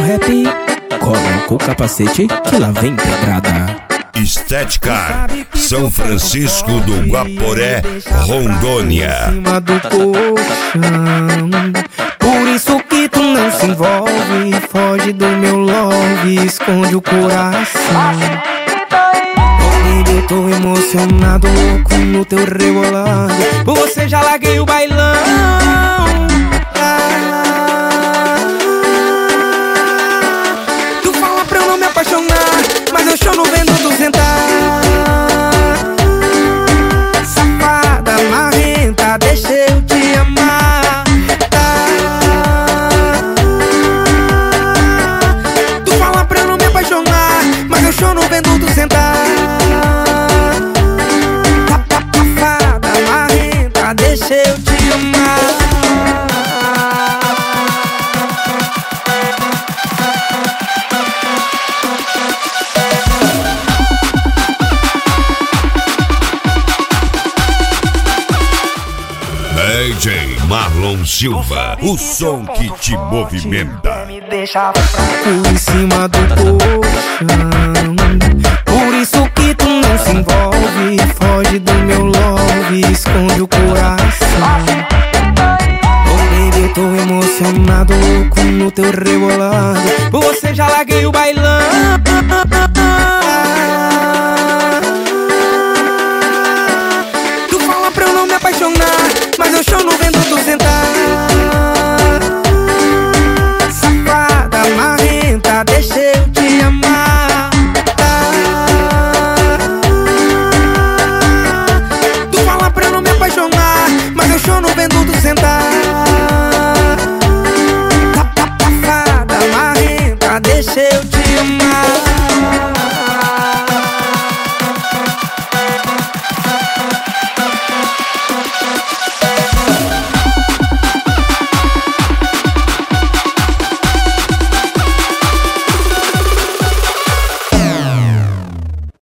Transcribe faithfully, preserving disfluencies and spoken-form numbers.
rap, coloca o capacete que lá vem pedrada. Estética São Francisco do Guaporé, Rondônia. Em cima do colchão, por isso que tu não se envolve, foge do meu love, esconde o coração. Eu tô emocionado, louco no teu rebolado, por você já larguei o bailão. Ah, tu fala pra eu não me apaixonar, mas eu choro vendo tu sentar. Safada, marrenta, deixa eu te amar. Ah, tu fala pra eu não me apaixonar, mas eu choro vendo tu sentar. Deixa eu te amar. D J Marlon Silva, o som que te movimenta. Me deixa fraco em cima do colchão, por isso que tu não se envolve, foge do meu love, esconde o coração. Oh baby, eu tô emocionado, louco no teu rebolado, por você já larguei o bailão. Tu fala pra eu não me apaixonar, mas eu choro no